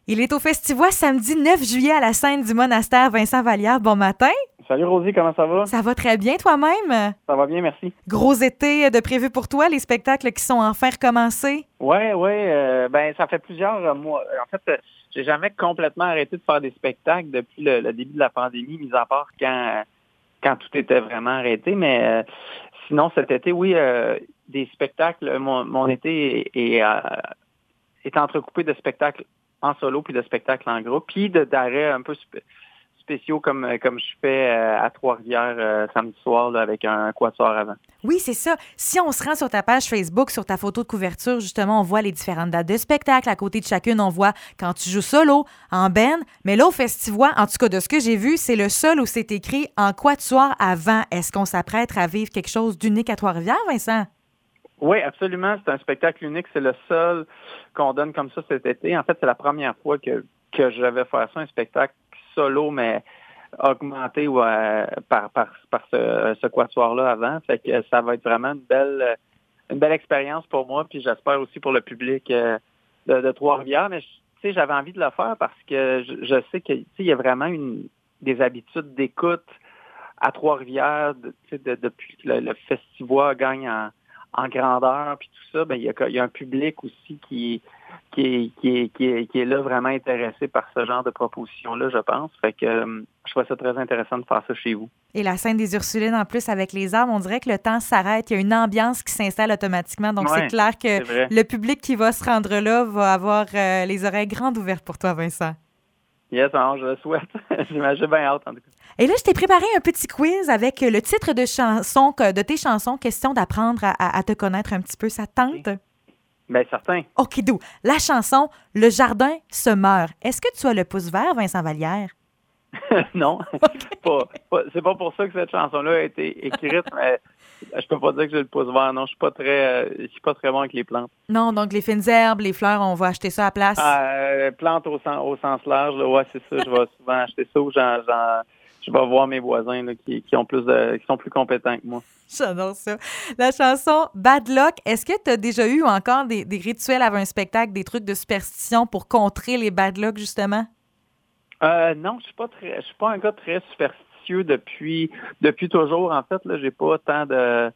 Il est au Festivois samedi 9 juillet à la scène du monastère Vincent Vallière. Bon matin. Salut Rosie, comment ça va? Ça va très bien toi-même? Ça va bien, merci. Gros été de prévu pour toi, les spectacles qui sont enfin recommencés? Oui, ben ça fait plusieurs mois. En fait, j'ai jamais complètement arrêté de faire des spectacles depuis le début de la pandémie, mis à part quand tout était vraiment arrêté. Mais sinon, cet été, oui, des spectacles. Mon été est entrecoupé de spectacles en solo puis de spectacles en groupe, puis d'arrêts un peu spéciaux comme je fais à Trois-Rivières samedi soir là, avec un quatuor avant. Oui, c'est ça. Si on se rend sur ta page Facebook, sur ta photo de couverture, justement, on voit les différentes dates de spectacle. À côté de chacune, on voit quand tu joues solo, en band. Mais là, au Festivois, en tout cas, de ce que j'ai vu, c'est le seul où c'est écrit en quatuor avant. Est-ce qu'on s'apprête à vivre quelque chose d'unique à Trois-Rivières, Vincent? Oui, absolument. C'est un spectacle unique. C'est le seul qu'on donne comme ça cet été. En fait, c'est la première fois que je vais faire ça, un spectacle solo, mais augmenté par ce quatuor-là avant. Fait que ça va être vraiment une belle expérience pour moi, puis j'espère aussi pour le public de Trois-Rivières. Mais j'avais envie de le faire parce que je sais qu'il y a vraiment des habitudes d'écoute à Trois-Rivières depuis que le Festivois gagne en grandeur puis tout ça. Ben il y a un public aussi qui est là vraiment intéressé par ce genre de proposition-là, je pense. Fait que je trouve ça très intéressant de faire ça chez vous. Et la scène des Ursulines, en plus, avec les arbres, on dirait que le temps s'arrête. Il y a une ambiance qui s'installe automatiquement. Donc, c'est clair que le public qui va se rendre là va avoir les oreilles grandes ouvertes pour toi, Vincent. Yes, alors, je le souhaite. J'ai bien hâte, en tout cas. Et là, je t'ai préparé un petit quiz avec le titre de tes chansons. Question d'apprendre à te connaître un petit peu. Ça te tente? Bien, certain. OK, d'où? La chanson « Le jardin se meurt ». Est-ce que tu as le pouce vert, Vincent Vallière? Non. C'est pas pour ça que cette chanson-là a été écrite, mais je peux pas dire que j'ai le pouce vert. Non, je suis pas très bon avec les plantes. Non, donc les fines herbes, les fleurs, on va acheter ça à la place? Plantes au sens large, là, ouais, c'est ça. Je vais souvent acheter ça ou je vais voir mes voisins là, qui sont plus compétents que moi. J'adore ça. La chanson Bad Luck, est-ce que tu as déjà eu encore des rituels avant un spectacle, des trucs de superstition pour contrer les bad luck, justement? Non, je suis pas un gars très superstitieux depuis toujours. En fait, là, j'ai pas tant de,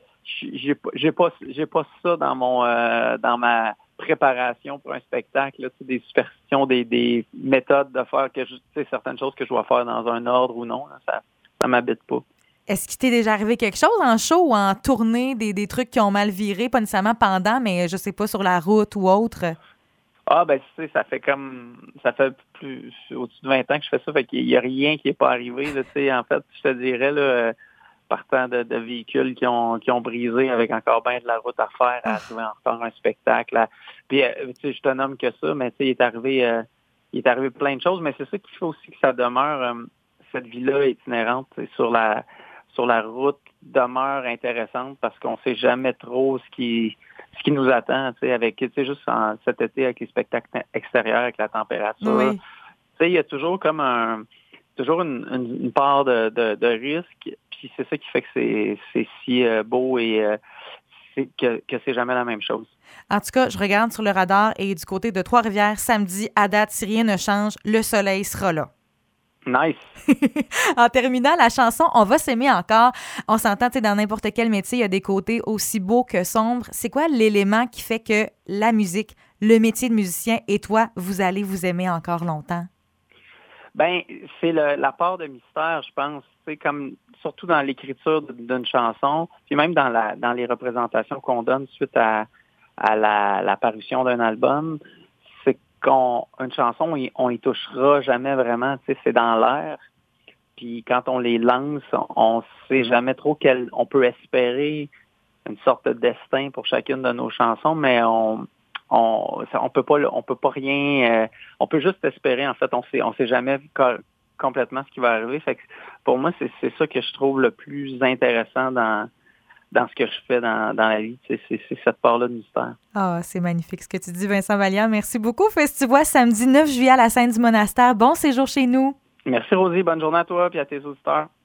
j'ai pas ça dans ma préparation pour un spectacle. Là, des superstitions, des méthodes de faire certaines choses que je dois faire dans un ordre ou non. Là, ça m'habite pas. Est-ce qu'il t'est déjà arrivé quelque chose en show ou en tournée, des trucs qui ont mal viré, pas nécessairement pendant, mais je sais pas, sur la route ou autre? Ben ça fait plus au-dessus de 20 ans que je fais ça, fait qu'il y a rien qui est pas arrivé, là, en fait, je te dirais, là, partant de véhicules qui ont brisé avec encore bien de la route à faire, à trouver encore un spectacle, puis, je te nomme que ça, mais il est arrivé plein de choses, mais c'est ça qui fait aussi que ça demeure, cette vie-là itinérante, sur la route demeure intéressante parce qu'on sait jamais trop ce qui nous attend, juste cet été avec les spectacles extérieurs, avec la température. Oui. Il y a toujours comme une part de risque, puis c'est ça qui fait que c'est si beau et que c'est jamais la même chose. En tout cas, je regarde sur le radar et du côté de Trois-Rivières, samedi, à date, si rien ne change, le soleil sera là. Nice. En terminant la chanson « On va s'aimer encore », on s'entend, dans n'importe quel métier, il y a des côtés aussi beaux que sombres. C'est quoi l'élément qui fait que la musique, le métier de musicien et toi, vous allez vous aimer encore longtemps? Ben, c'est la part de mystère, je pense. Comme surtout dans l'écriture d'une chanson, puis même dans les représentations qu'on donne suite à la parution d'un album, une chanson, on y touchera jamais vraiment, c'est dans l'air. Puis quand on les lance, on sait jamais trop on peut espérer une sorte de destin pour chacune de nos chansons, mais on peut pas rien, on peut juste espérer. En fait, on sait jamais complètement ce qui va arriver. Fait que pour moi, c'est ça que je trouve le plus intéressant dans ce que je fais dans la vie. C'est cette part-là de mystère. Ah, c'est magnifique ce que tu dis, Vincent Vallière. Merci beaucoup. Festivois samedi 9 juillet à la scène du monastère. Bon séjour chez nous. Merci, Rosie. Bonne journée à toi et à tes auditeurs.